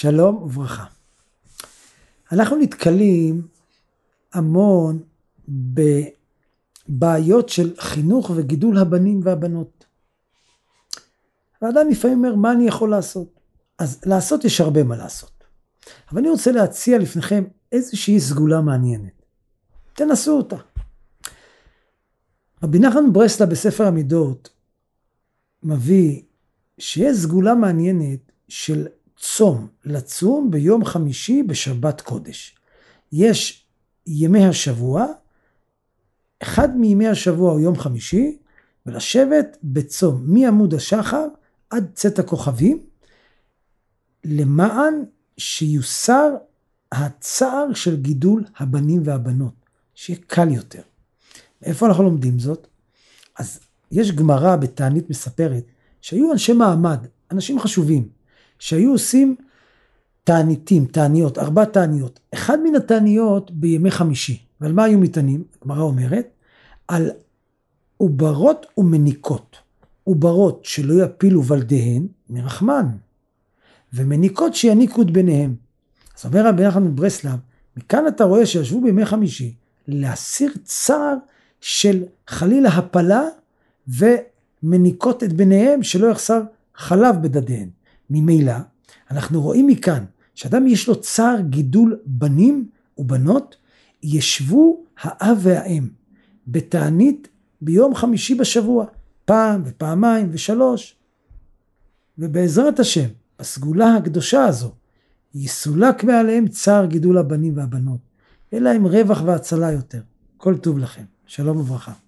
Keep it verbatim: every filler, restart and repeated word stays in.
שלום וברכה. אנחנו נתקלים המון בבעיות של חינוך וגידול הבנים והבנות. האדם לפעמים אומר, מה אני יכול לעשות? אז לעשות יש הרבה מה לעשות. אבל אני רוצה להציע לפניכם איזושהי סגולה מעניינת. תנסו אותה. רבי נחמן מברסלב בספר המידות מביא שיש סגולה מעניינת של צום, לצום ביום חמישי בשבת קודש. יש ימי השבוע, אחד מימי השבוע הוא יום חמישי, ולשבת בצום מעמוד השחר עד צאת הכוכבים, למען שיוסר הצער של גידול הבנים והבנות, שיהיה קל יותר. איפה אנחנו לומדים זאת? אז יש גמרא בתענית מספרת, שהיו אנשי מעמד, אנשים חשובים, שהיו עושים תעניתים, תעניות, ארבע תעניות. אחד מן התעניות בימי חמישי. ועל מה היו מתענים? הגמרא אומרת, על עוברות ומניקות. עוברות שלא יפילו ולדיהן מרחמן, ומניקות שיניקו את ביניהם. אז אומר רבי נחמן מברסלב, מכאן אתה רואה שישבו בימי חמישי, להסיר צער של חלילה הפלה, ומניקות את ביניהם שלא יחסר חלב בדדיהן. ממילא, אנחנו רואים מכאן, שאדם יש לו צער גידול בנים ובנות, ישבו האב והאם, בתענית ביום חמישי בשבוע, פעם ופעמיים ושלוש, ובעזרת השם, הסגולה הקדושה הזו, יסולק מעליהם צער גידול הבנים והבנות, אלא עם רווח והצלה יותר. כל טוב לכם, שלום וברכה.